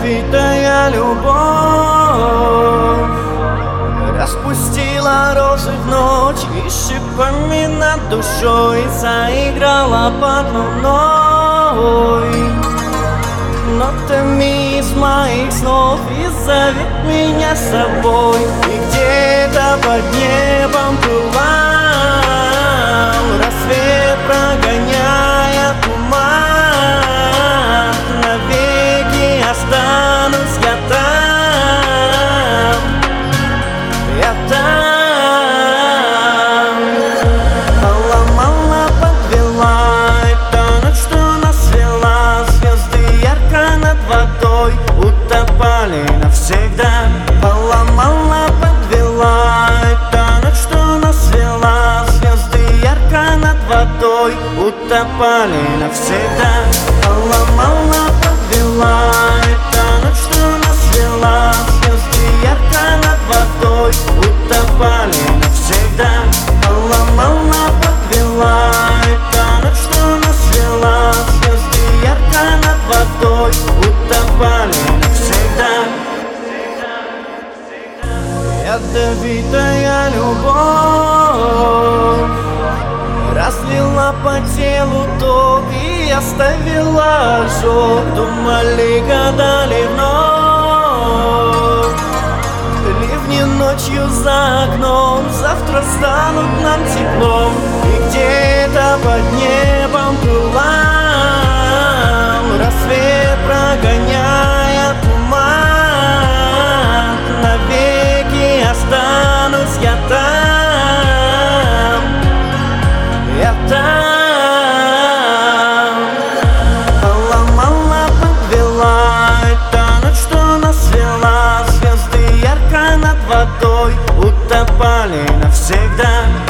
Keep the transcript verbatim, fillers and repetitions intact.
Ядовитая любовь распустила розы в ночь и шипами над душой заиграла под луной. Нотами из моих снов и зовет меня с собой. И где-то под небом пылал рассвет, прогоняя туман. Навеки останусь я там, я там. Поломала, подвела эта ночь, что нас свела. Звезды ярко над водой утопали навсегда. Поломала, подвела эта ночь, что нас свела. Звезды ярко над водой утопали навсегда. Поломала, подвела эта ночь, что нас свела. Звезды ярко над водой утопали навсегда. Поломала, подвела эта ночь, что нас свела. Звезды ярко над водой утопали навсегда. Ядовитая любовь разлила по телу ток и оставила ожог. Думали, гадали вновь. Ливни ночью за окном завтра станут нам теплом. И где-то под небом пылал рассвет, прогоняя туман. Навеки останусь я там, я там. Поломала, подвела эта ночь, что нас свела. Звезды ярко над водой утопали навсегда.